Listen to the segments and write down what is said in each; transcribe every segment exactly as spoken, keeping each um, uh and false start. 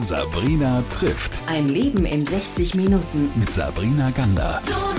Sabrina trifft. Ein Leben in sechzig Minuten. Mit Sabrina Gander.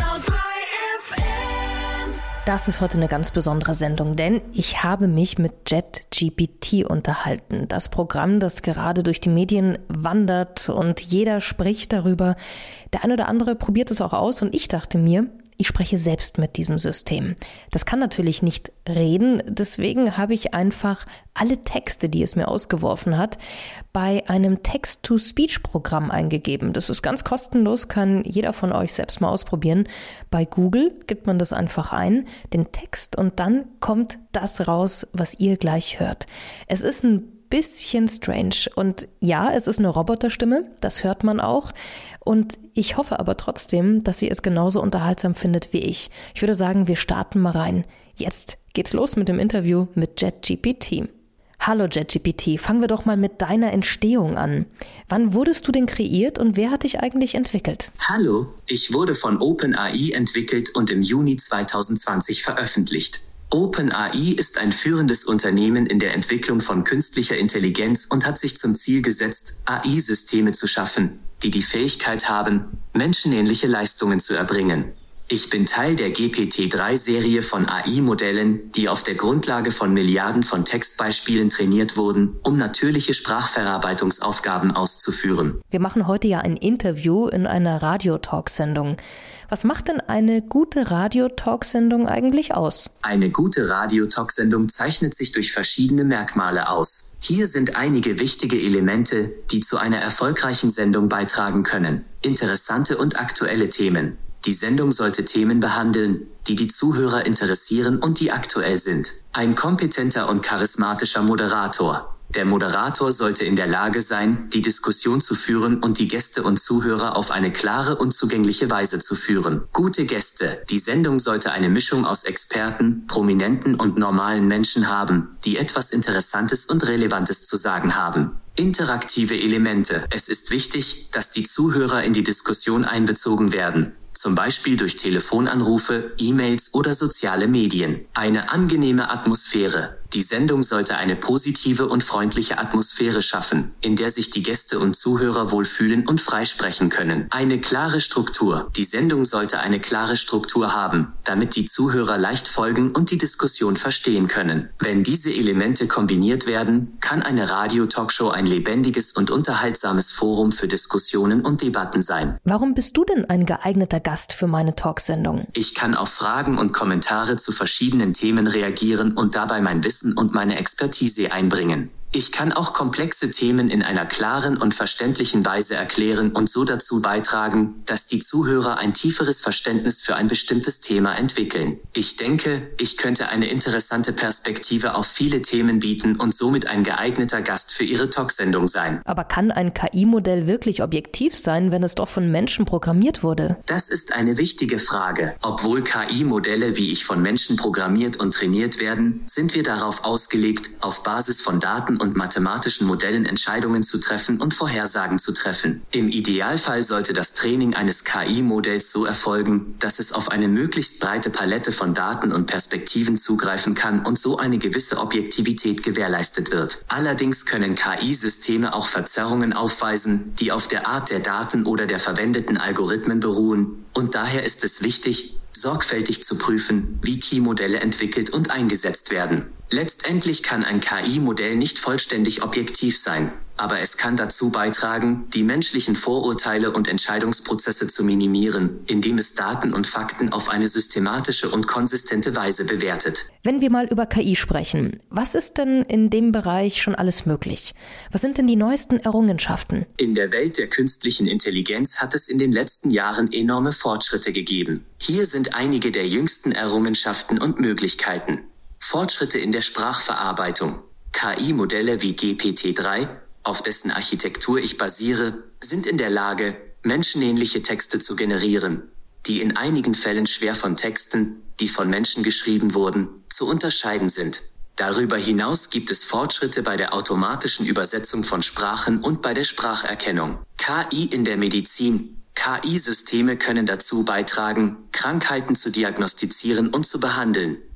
Das ist heute eine ganz besondere Sendung, denn ich habe mich mit ChatGPT unterhalten. Das Programm, das gerade durch die Medien wandert und jeder spricht darüber. Der eine oder andere probiert es auch aus und ich dachte mir, ich spreche selbst mit diesem System. Das kann natürlich nicht reden, deswegen habe ich einfach alle Texte, die es mir ausgeworfen hat, bei einem Text-to-Speech-Programm eingegeben. Das ist ganz kostenlos, kann jeder von euch selbst mal ausprobieren. Bei Google gibt man das einfach ein, den Text, und dann kommt das raus, was ihr gleich hört. Es ist ein bisschen strange und ja, es ist eine Roboterstimme, das hört man auch, und ich hoffe aber trotzdem, dass ihr es genauso unterhaltsam findet wie ich. Ich würde sagen, wir starten mal rein. Jetzt geht's los mit dem Interview mit ChatGPT. Hallo ChatGPT, fangen wir doch mal mit deiner Entstehung an. Wann wurdest du denn kreiert und wer hat dich eigentlich entwickelt? Hallo, ich wurde von OpenAI entwickelt und im Juni zwanzig zwanzig veröffentlicht. OpenAI ist ein führendes Unternehmen in der Entwicklung von künstlicher Intelligenz und hat sich zum Ziel gesetzt, A I-Systeme zu schaffen, die die Fähigkeit haben, menschenähnliche Leistungen zu erbringen. Ich bin Teil der G P T drei Serie von A I-Modellen, die auf der Grundlage von Milliarden von Textbeispielen trainiert wurden, um natürliche Sprachverarbeitungsaufgaben auszuführen. Wir machen heute ja ein Interview in einer Radio-Talk-Sendung. Was macht denn eine gute Radio-Talk-Sendung eigentlich aus? Eine gute Radio-Talk-Sendung zeichnet sich durch verschiedene Merkmale aus. Hier sind einige wichtige Elemente, die zu einer erfolgreichen Sendung beitragen können. Interessante und aktuelle Themen. Die Sendung sollte Themen behandeln, die die Zuhörer interessieren und die aktuell sind. Ein kompetenter und charismatischer Moderator. Der Moderator sollte in der Lage sein, die Diskussion zu führen und die Gäste und Zuhörer auf eine klare und zugängliche Weise zu führen. Gute Gäste. Die Sendung sollte eine Mischung aus Experten, Prominenten und normalen Menschen haben, die etwas Interessantes und Relevantes zu sagen haben. Interaktive Elemente. Es ist wichtig, dass die Zuhörer in die Diskussion einbezogen werden. Zum Beispiel durch Telefonanrufe, E-Mails oder soziale Medien. Eine angenehme Atmosphäre. Die Sendung sollte eine positive und freundliche Atmosphäre schaffen, in der sich die Gäste und Zuhörer wohlfühlen und frei sprechen können. Eine klare Struktur. Die Sendung sollte eine klare Struktur haben, damit die Zuhörer leicht folgen und die Diskussion verstehen können. Wenn diese Elemente kombiniert werden, kann eine Radio-Talkshow ein lebendiges und unterhaltsames Forum für Diskussionen und Debatten sein. Warum bist du denn ein geeigneter Gast für meine Talksendung? Ich kann auf Fragen und Kommentare zu verschiedenen Themen reagieren und dabei mein Wissen und meine Expertise einbringen. Ich kann auch komplexe Themen in einer klaren und verständlichen Weise erklären und so dazu beitragen, dass die Zuhörer ein tieferes Verständnis für ein bestimmtes Thema entwickeln. Ich denke, ich könnte eine interessante Perspektive auf viele Themen bieten und somit ein geeigneter Gast für Ihre Talksendung sein. Aber kann ein K I-Modell wirklich objektiv sein, wenn es doch von Menschen programmiert wurde? Das ist eine wichtige Frage. Obwohl K I-Modelle wie ich von Menschen programmiert und trainiert werden, sind wir darauf ausgelegt, auf Basis von Daten und mathematischen Modellen Entscheidungen zu treffen und Vorhersagen zu treffen. Im Idealfall sollte das Training eines K I-Modells so erfolgen, dass es auf eine möglichst breite Palette von Daten und Perspektiven zugreifen kann und so eine gewisse Objektivität gewährleistet wird. Allerdings können K I-Systeme auch Verzerrungen aufweisen, die auf der Art der Daten oder der verwendeten Algorithmen beruhen, und daher ist es wichtig, sorgfältig zu prüfen, wie K I-Modelle entwickelt und eingesetzt werden. Letztendlich kann ein K I-Modell nicht vollständig objektiv sein, aber es kann dazu beitragen, die menschlichen Vorurteile und Entscheidungsprozesse zu minimieren, indem es Daten und Fakten auf eine systematische und konsistente Weise bewertet. Wenn wir mal über K I sprechen, was ist denn in dem Bereich schon alles möglich? Was sind denn die neuesten Errungenschaften? In der Welt der künstlichen Intelligenz hat es in den letzten Jahren enorme Fortschritte gegeben. Hier sind einige der jüngsten Errungenschaften und Möglichkeiten. Fortschritte in der Sprachverarbeitung. K I-Modelle wie G P T drei, auf dessen Architektur ich basiere, sind in der Lage, menschenähnliche Texte zu generieren, die in einigen Fällen schwer von Texten, die von Menschen geschrieben wurden, zu unterscheiden sind. Darüber hinaus gibt es Fortschritte bei der automatischen Übersetzung von Sprachen und bei der Spracherkennung. K I in der Medizin. K I-Systeme können dazu beitragen, Krankheiten zu diagnostizieren und zu behandeln.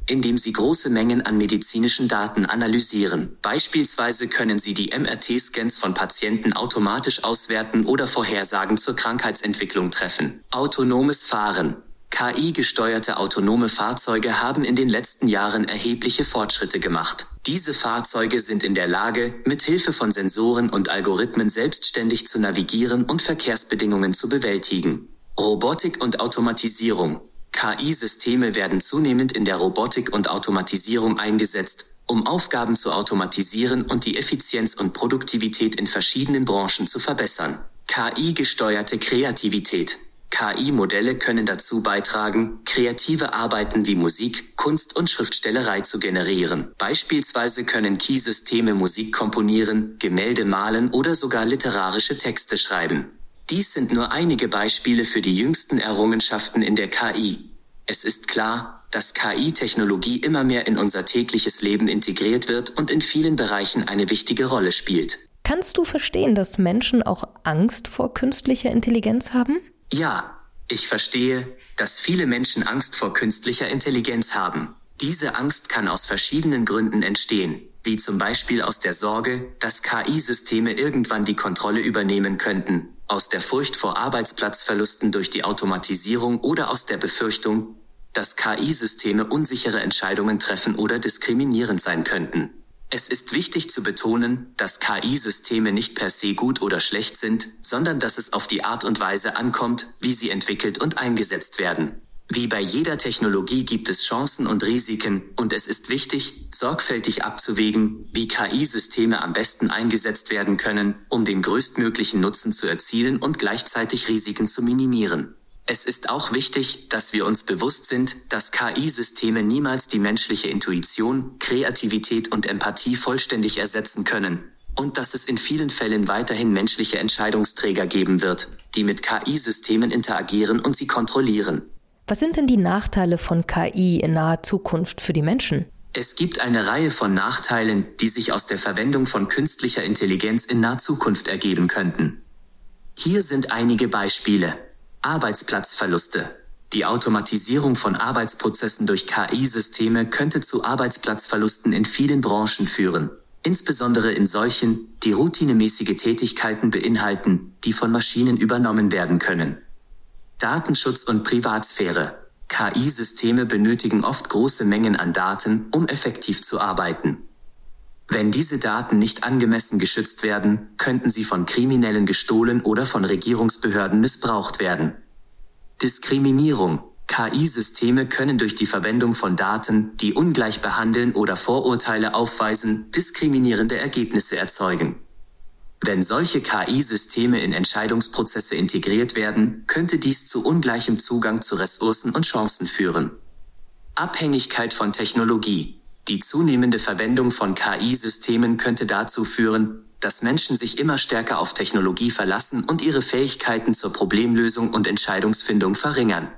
indem sie große Mengen an medizinischen Daten analysieren. Beispielsweise können sie die M R T-Scans von Patienten automatisch auswerten oder Vorhersagen zur Krankheitsentwicklung treffen. Autonomes Fahren. K I-gesteuerte autonome Fahrzeuge haben in den letzten Jahren erhebliche Fortschritte gemacht. Diese Fahrzeuge sind in der Lage, mit Hilfe von Sensoren und Algorithmen selbstständig zu navigieren und Verkehrsbedingungen zu bewältigen. Robotik und Automatisierung. K I-Systeme werden zunehmend in der Robotik und Automatisierung eingesetzt, um Aufgaben zu automatisieren und die Effizienz und Produktivität in verschiedenen Branchen zu verbessern. K I-gesteuerte Kreativität. K I-Modelle können dazu beitragen, kreative Arbeiten wie Musik, Kunst und Schriftstellerei zu generieren. Beispielsweise können K I-Systeme Musik komponieren, Gemälde malen oder sogar literarische Texte schreiben. Dies sind nur einige Beispiele für die jüngsten Errungenschaften in der K I. Es ist klar, dass K I-Technologie immer mehr in unser tägliches Leben integriert wird und in vielen Bereichen eine wichtige Rolle spielt. Kannst du verstehen, dass Menschen auch Angst vor künstlicher Intelligenz haben? Ja, ich verstehe, dass viele Menschen Angst vor künstlicher Intelligenz haben. Diese Angst kann aus verschiedenen Gründen entstehen, wie zum Beispiel aus der Sorge, dass K I-Systeme irgendwann die Kontrolle übernehmen könnten, aus der Furcht vor Arbeitsplatzverlusten durch die Automatisierung oder aus der Befürchtung, dass K I-Systeme unsichere Entscheidungen treffen oder diskriminierend sein könnten. Es ist wichtig zu betonen, dass K I-Systeme nicht per se gut oder schlecht sind, sondern dass es auf die Art und Weise ankommt, wie sie entwickelt und eingesetzt werden. Wie bei jeder Technologie gibt es Chancen und Risiken, und es ist wichtig, sorgfältig abzuwägen, wie K I-Systeme am besten eingesetzt werden können, um den größtmöglichen Nutzen zu erzielen und gleichzeitig Risiken zu minimieren. Es ist auch wichtig, dass wir uns bewusst sind, dass K I-Systeme niemals die menschliche Intuition, Kreativität und Empathie vollständig ersetzen können, und dass es in vielen Fällen weiterhin menschliche Entscheidungsträger geben wird, die mit K I-Systemen interagieren und sie kontrollieren. Was sind denn die Nachteile von K I in naher Zukunft für die Menschen? Es gibt eine Reihe von Nachteilen, die sich aus der Verwendung von künstlicher Intelligenz in naher Zukunft ergeben könnten. Hier sind einige Beispiele. Arbeitsplatzverluste. Die Automatisierung von Arbeitsprozessen durch K I-Systeme könnte zu Arbeitsplatzverlusten in vielen Branchen führen, insbesondere in solchen, die routinemäßige Tätigkeiten beinhalten, die von Maschinen übernommen werden können. Datenschutz und Privatsphäre. K I-Systeme benötigen oft große Mengen an Daten, um effektiv zu arbeiten. Wenn diese Daten nicht angemessen geschützt werden, könnten sie von Kriminellen gestohlen oder von Regierungsbehörden missbraucht werden. Diskriminierung. K I-Systeme können durch die Verwendung von Daten, die ungleich behandeln oder Vorurteile aufweisen, diskriminierende Ergebnisse erzeugen. Wenn solche K I-Systeme in Entscheidungsprozesse integriert werden, könnte dies zu ungleichem Zugang zu Ressourcen und Chancen führen. Abhängigkeit von Technologie. Die zunehmende Verwendung von K I-Systemen könnte dazu führen, dass Menschen sich immer stärker auf Technologie verlassen und ihre Fähigkeiten zur Problemlösung und Entscheidungsfindung verringern.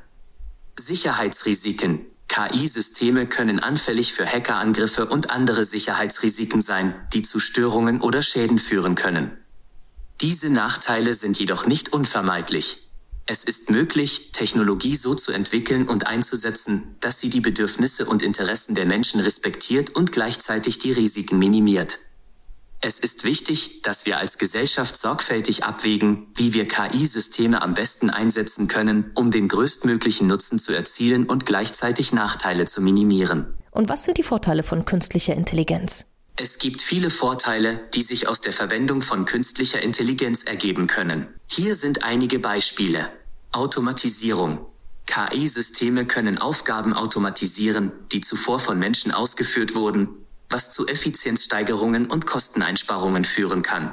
Sicherheitsrisiken. K I-Systeme können anfällig für Hackerangriffe und andere Sicherheitsrisiken sein, die zu Störungen oder Schäden führen können. Diese Nachteile sind jedoch nicht unvermeidlich. Es ist möglich, Technologie so zu entwickeln und einzusetzen, dass sie die Bedürfnisse und Interessen der Menschen respektiert und gleichzeitig die Risiken minimiert. Es ist wichtig, dass wir als Gesellschaft sorgfältig abwägen, wie wir K I-Systeme am besten einsetzen können, um den größtmöglichen Nutzen zu erzielen und gleichzeitig Nachteile zu minimieren. Und was sind die Vorteile von künstlicher Intelligenz? Es gibt viele Vorteile, die sich aus der Verwendung von künstlicher Intelligenz ergeben können. Hier sind einige Beispiele. Automatisierung. K I-Systeme können Aufgaben automatisieren, die zuvor von Menschen ausgeführt wurden, was zu Effizienzsteigerungen und Kosteneinsparungen führen kann.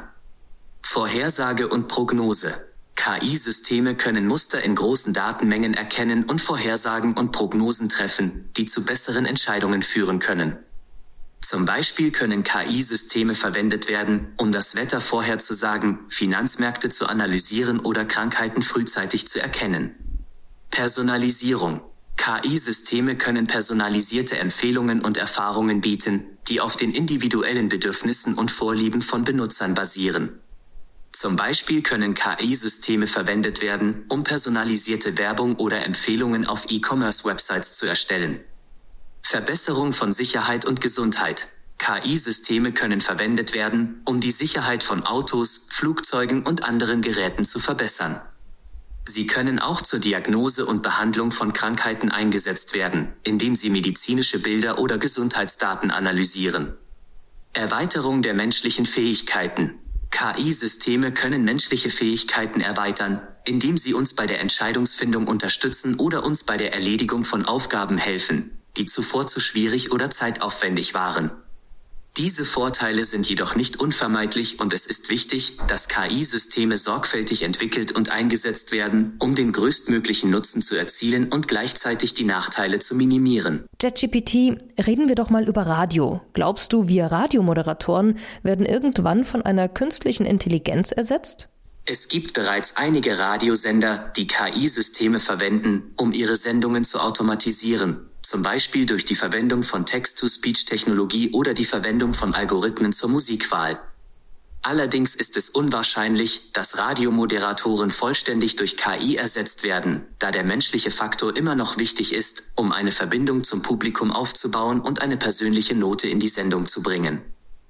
Vorhersage und Prognose. K I-Systeme können Muster in großen Datenmengen erkennen und Vorhersagen und Prognosen treffen, die zu besseren Entscheidungen führen können. Zum Beispiel können K I-Systeme verwendet werden, um das Wetter vorherzusagen, Finanzmärkte zu analysieren oder Krankheiten frühzeitig zu erkennen. Personalisierung. K I-Systeme können personalisierte Empfehlungen und Erfahrungen bieten, die auf den individuellen Bedürfnissen und Vorlieben von Benutzern basieren. Zum Beispiel können K I-Systeme verwendet werden, um personalisierte Werbung oder Empfehlungen auf E-Commerce-Websites zu erstellen. Verbesserung von Sicherheit und Gesundheit. K I-Systeme können verwendet werden, um die Sicherheit von Autos, Flugzeugen und anderen Geräten zu verbessern. Sie können auch zur Diagnose und Behandlung von Krankheiten eingesetzt werden, indem sie medizinische Bilder oder Gesundheitsdaten analysieren. Erweiterung der menschlichen Fähigkeiten. K I-Systeme können menschliche Fähigkeiten erweitern, indem sie uns bei der Entscheidungsfindung unterstützen oder uns bei der Erledigung von Aufgaben helfen, die zuvor zu schwierig oder zeitaufwendig waren. Diese Vorteile sind jedoch nicht unvermeidlich und es ist wichtig, dass K I-Systeme sorgfältig entwickelt und eingesetzt werden, um den größtmöglichen Nutzen zu erzielen und gleichzeitig die Nachteile zu minimieren. ChatGPT, reden wir doch mal über Radio. Glaubst du, wir Radiomoderatoren werden irgendwann von einer künstlichen Intelligenz ersetzt? Es gibt bereits einige Radiosender, die K I-Systeme verwenden, um ihre Sendungen zu automatisieren. Zum Beispiel durch die Verwendung von Text-to-Speech-Technologie oder die Verwendung von Algorithmen zur Musikwahl. Allerdings ist es unwahrscheinlich, dass Radiomoderatoren vollständig durch K I ersetzt werden, da der menschliche Faktor immer noch wichtig ist, um eine Verbindung zum Publikum aufzubauen und eine persönliche Note in die Sendung zu bringen.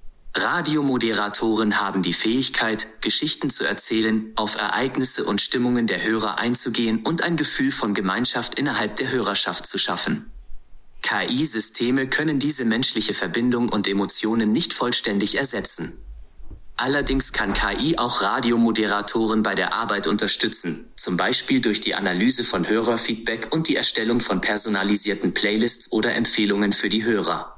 Radiomoderatoren haben die Fähigkeit, Geschichten zu erzählen, auf Ereignisse und Stimmungen der Hörer einzugehen und ein Gefühl von Gemeinschaft innerhalb der Hörerschaft zu schaffen. K I-Systeme können diese menschliche Verbindung und Emotionen nicht vollständig ersetzen. Allerdings kann K I auch Radiomoderatoren bei der Arbeit unterstützen, zum Beispiel durch die Analyse von Hörerfeedback und die Erstellung von personalisierten Playlists oder Empfehlungen für die Hörer.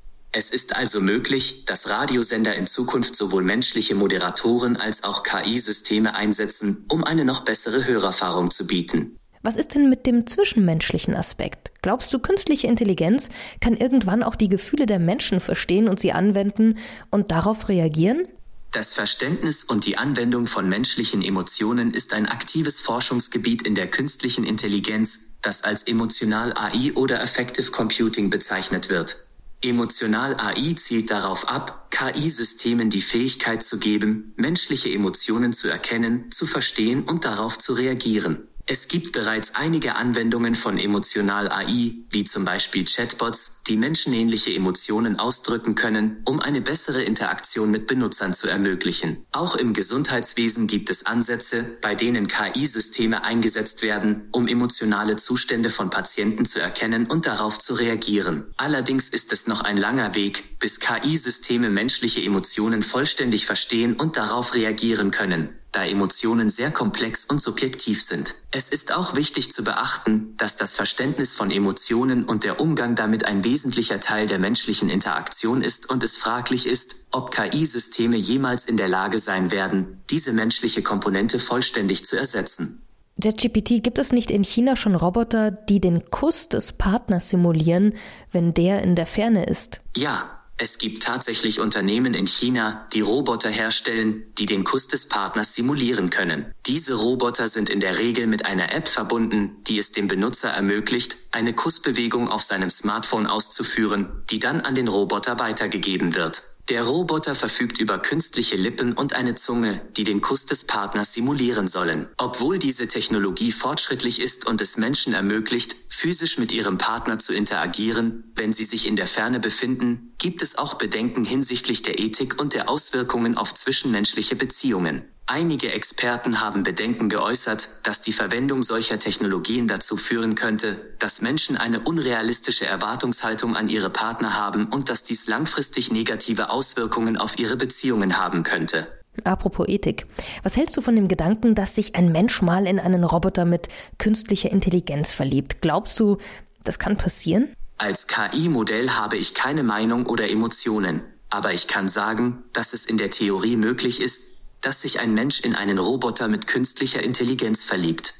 Es ist also möglich, dass Radiosender in Zukunft sowohl menschliche Moderatoren als auch K I-Systeme einsetzen, um eine noch bessere Hörerfahrung zu bieten. Was ist denn mit dem zwischenmenschlichen Aspekt? Glaubst du, künstliche Intelligenz kann irgendwann auch die Gefühle der Menschen verstehen und sie anwenden und darauf reagieren? Das Verständnis und die Anwendung von menschlichen Emotionen ist ein aktives Forschungsgebiet in der künstlichen Intelligenz, das als Emotional A I oder Affective Computing bezeichnet wird. Emotional A I zielt darauf ab, K I-Systemen die Fähigkeit zu geben, menschliche Emotionen zu erkennen, zu verstehen und darauf zu reagieren. Es gibt bereits einige Anwendungen von Emotional A I, wie zum Beispiel Chatbots, die menschenähnliche Emotionen ausdrücken können, um eine bessere Interaktion mit Benutzern zu ermöglichen. Auch im Gesundheitswesen gibt es Ansätze, bei denen K I-Systeme eingesetzt werden, um emotionale Zustände von Patienten zu erkennen und darauf zu reagieren. Allerdings ist es noch ein langer Weg, bis K I-Systeme menschliche Emotionen vollständig verstehen und darauf reagieren können, da Emotionen sehr komplex und subjektiv sind. Es ist auch wichtig zu beachten, dass das Verständnis von Emotionen und der Umgang damit ein wesentlicher Teil der menschlichen Interaktion ist und es fraglich ist, ob K I-Systeme jemals in der Lage sein werden, diese menschliche Komponente vollständig zu ersetzen. ChatGPT, gibt es nicht in China schon Roboter, die den Kuss des Partners simulieren, wenn der in der Ferne ist? Ja. Es gibt tatsächlich Unternehmen in China, die Roboter herstellen, die den Kuss des Partners simulieren können. Diese Roboter sind in der Regel mit einer App verbunden, die es dem Benutzer ermöglicht, eine Kussbewegung auf seinem Smartphone auszuführen, die dann an den Roboter weitergegeben wird. Der Roboter verfügt über künstliche Lippen und eine Zunge, die den Kuss des Partners simulieren sollen. Obwohl diese Technologie fortschrittlich ist und es Menschen ermöglicht, physisch mit ihrem Partner zu interagieren, wenn sie sich in der Ferne befinden, gibt es auch Bedenken hinsichtlich der Ethik und der Auswirkungen auf zwischenmenschliche Beziehungen. Einige Experten haben Bedenken geäußert, dass die Verwendung solcher Technologien dazu führen könnte, dass Menschen eine unrealistische Erwartungshaltung an ihre Partner haben und dass dies langfristig negative Auswirkungen auf ihre Beziehungen haben könnte. Apropos Ethik. Was hältst du von dem Gedanken, dass sich ein Mensch mal in einen Roboter mit künstlicher Intelligenz verliebt? Glaubst du, das kann passieren? Als K I-Modell habe ich keine Meinung oder Emotionen, aber ich kann sagen, dass es in der Theorie möglich ist, dass sich ein Mensch in einen Roboter mit künstlicher Intelligenz verliebt.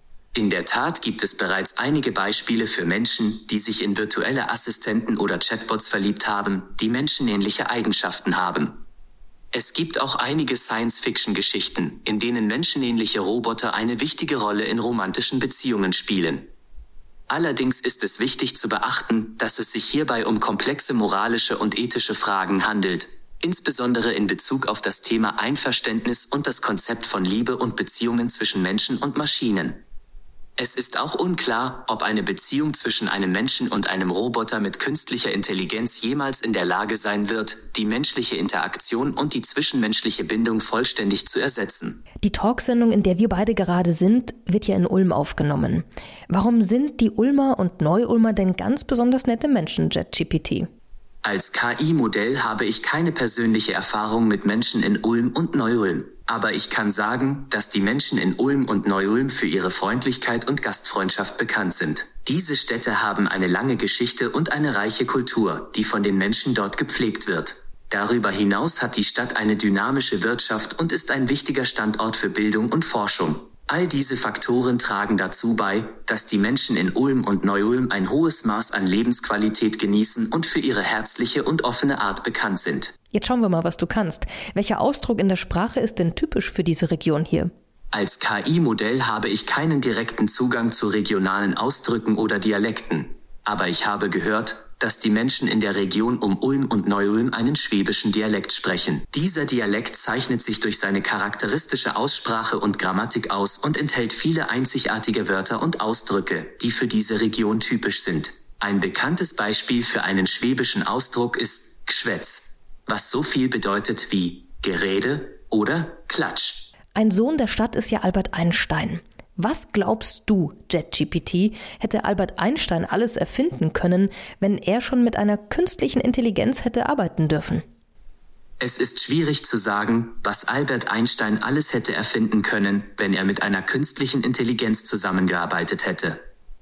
In der Tat gibt es bereits einige Beispiele für Menschen, die sich in virtuelle Assistenten oder Chatbots verliebt haben, die menschenähnliche Eigenschaften haben. Es gibt auch einige Science-Fiction-Geschichten, in denen menschenähnliche Roboter eine wichtige Rolle in romantischen Beziehungen spielen. Allerdings ist es wichtig zu beachten, dass es sich hierbei um komplexe moralische und ethische Fragen handelt, insbesondere in Bezug auf das Thema Einverständnis und das Konzept von Liebe und Beziehungen zwischen Menschen und Maschinen. Es ist auch unklar, ob eine Beziehung zwischen einem Menschen und einem Roboter mit künstlicher Intelligenz jemals in der Lage sein wird, die menschliche Interaktion und die zwischenmenschliche Bindung vollständig zu ersetzen. Die Talksendung, in der wir beide gerade sind, wird ja in Ulm aufgenommen. Warum sind die Ulmer und Neu-Ulmer denn ganz besonders nette Menschen, ChatGPT? Als K I-Modell habe ich keine persönliche Erfahrung mit Menschen in Ulm und Neu-Ulm. Aber ich kann sagen, dass die Menschen in Ulm und Neu-Ulm für ihre Freundlichkeit und Gastfreundschaft bekannt sind. Diese Städte haben eine lange Geschichte und eine reiche Kultur, die von den Menschen dort gepflegt wird. Darüber hinaus hat die Stadt eine dynamische Wirtschaft und ist ein wichtiger Standort für Bildung und Forschung. All diese Faktoren tragen dazu bei, dass die Menschen in Ulm und Neu-Ulm ein hohes Maß an Lebensqualität genießen und für ihre herzliche und offene Art bekannt sind. Jetzt schauen wir mal, was du kannst. Welcher Ausdruck in der Sprache ist denn typisch für diese Region hier? Als K I-Modell habe ich keinen direkten Zugang zu regionalen Ausdrücken oder Dialekten. Aber ich habe gehört, dass die Menschen in der Region um Ulm und Neu-Ulm einen schwäbischen Dialekt sprechen. Dieser Dialekt zeichnet sich durch seine charakteristische Aussprache und Grammatik aus und enthält viele einzigartige Wörter und Ausdrücke, die für diese Region typisch sind. Ein bekanntes Beispiel für einen schwäbischen Ausdruck ist Gschwätz, was so viel bedeutet wie Gerede oder Klatsch. Ein Sohn der Stadt ist ja Albert Einstein. Was glaubst du, ChatGPT, hätte Albert Einstein alles erfinden können, wenn er schon mit einer künstlichen Intelligenz hätte arbeiten dürfen? Es ist schwierig zu sagen, was Albert Einstein alles hätte erfinden können, wenn er mit einer künstlichen Intelligenz zusammengearbeitet hätte.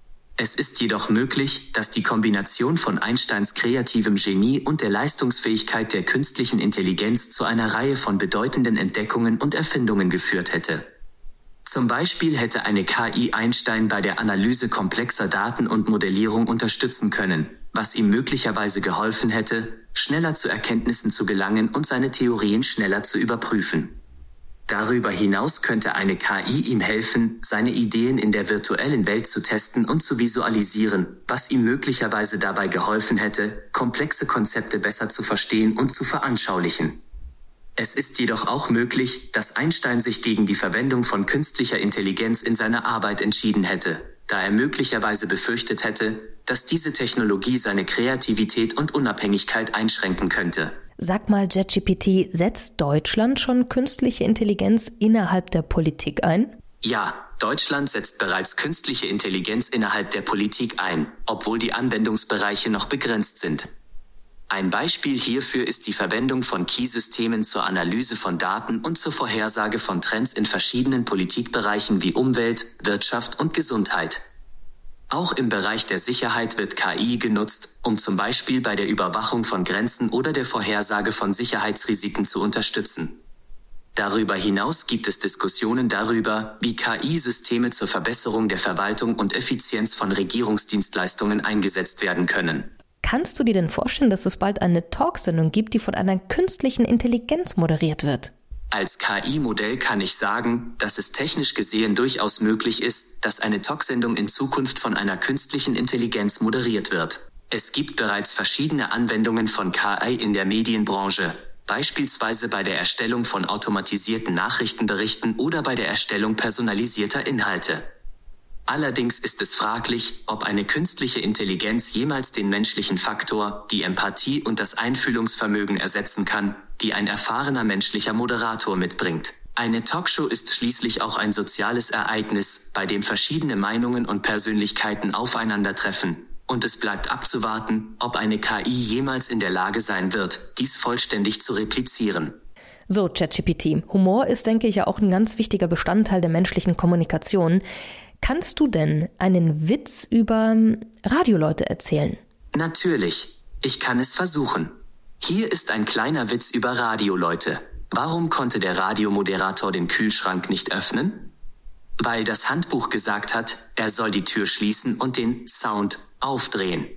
Es ist jedoch möglich, dass die Kombination von Einsteins kreativem Genie und der Leistungsfähigkeit der künstlichen Intelligenz zu einer Reihe von bedeutenden Entdeckungen und Erfindungen geführt hätte. Zum Beispiel hätte eine K I Einstein bei der Analyse komplexer Daten und Modellierung unterstützen können, was ihm möglicherweise geholfen hätte, schneller zu Erkenntnissen zu gelangen und seine Theorien schneller zu überprüfen. Darüber hinaus könnte eine K I ihm helfen, seine Ideen in der virtuellen Welt zu testen und zu visualisieren, was ihm möglicherweise dabei geholfen hätte, komplexe Konzepte besser zu verstehen und zu veranschaulichen. Es ist jedoch auch möglich, dass Einstein sich gegen die Verwendung von künstlicher Intelligenz in seiner Arbeit entschieden hätte, da er möglicherweise befürchtet hätte, dass diese Technologie seine Kreativität und Unabhängigkeit einschränken könnte. Sag mal, ChatGPT, setzt Deutschland schon künstliche Intelligenz innerhalb der Politik ein? Ja, Deutschland setzt bereits künstliche Intelligenz innerhalb der Politik ein, obwohl die Anwendungsbereiche noch begrenzt sind. Ein Beispiel hierfür ist die Verwendung von Key-Systemen zur Analyse von Daten und zur Vorhersage von Trends in verschiedenen Politikbereichen wie Umwelt, Wirtschaft und Gesundheit. Auch im Bereich der Sicherheit wird K I genutzt, um zum Beispiel bei der Überwachung von Grenzen oder der Vorhersage von Sicherheitsrisiken zu unterstützen. Darüber hinaus gibt es Diskussionen darüber, wie K I-Systeme zur Verbesserung der Verwaltung und Effizienz von Regierungsdienstleistungen eingesetzt werden können. Kannst du dir denn vorstellen, dass es bald eine Talksendung gibt, die von einer künstlichen Intelligenz moderiert wird? Als K I-Modell kann ich sagen, dass es technisch gesehen durchaus möglich ist, dass eine Talksendung in Zukunft von einer künstlichen Intelligenz moderiert wird. Es gibt bereits verschiedene Anwendungen von K I in der Medienbranche, beispielsweise bei der Erstellung von automatisierten Nachrichtenberichten oder bei der Erstellung personalisierter Inhalte. Allerdings ist es fraglich, ob eine künstliche Intelligenz jemals den menschlichen Faktor, die Empathie und das Einfühlungsvermögen ersetzen kann, die ein erfahrener menschlicher Moderator mitbringt. Eine Talkshow ist schließlich auch ein soziales Ereignis, bei dem verschiedene Meinungen und Persönlichkeiten aufeinandertreffen. Und es bleibt abzuwarten, ob eine K I jemals in der Lage sein wird, dies vollständig zu replizieren. So, ChatGPT. Humor ist, denke ich, ja auch ein ganz wichtiger Bestandteil der menschlichen Kommunikation. Kannst du denn einen Witz über Radioleute erzählen? Natürlich. Ich kann es versuchen. Hier ist ein kleiner Witz über Radioleute. Warum konnte der Radiomoderator den Kühlschrank nicht öffnen? Weil das Handbuch gesagt hat, er soll die Tür schließen und den Sound aufdrehen.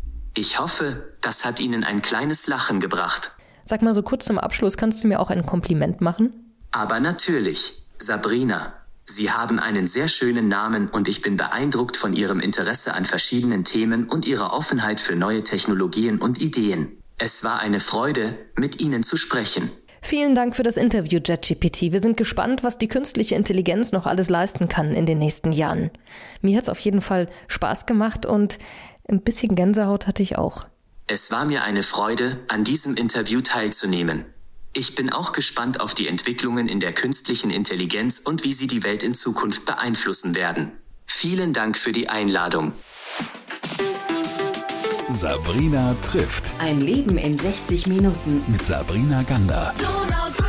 Ich hoffe, das hat Ihnen ein kleines Lachen gebracht. Sag mal so kurz zum Abschluss, kannst du mir auch ein Kompliment machen? Aber natürlich, Sabrina. Sie haben einen sehr schönen Namen und ich bin beeindruckt von Ihrem Interesse an verschiedenen Themen und Ihrer Offenheit für neue Technologien und Ideen. Es war eine Freude, mit Ihnen zu sprechen. Vielen Dank für das Interview, JetGPT. Wir sind gespannt, was die künstliche Intelligenz noch alles leisten kann in den nächsten Jahren. Mir hat es auf jeden Fall Spaß gemacht und ein bisschen Gänsehaut hatte ich auch. Es war mir eine Freude, an diesem Interview teilzunehmen. Ich bin auch gespannt auf die Entwicklungen in der künstlichen Intelligenz und wie sie die Welt in Zukunft beeinflussen werden. Vielen Dank für die Einladung. Sabrina trifft. Ein Leben in sechzig Minuten. Mit Sabrina Gander.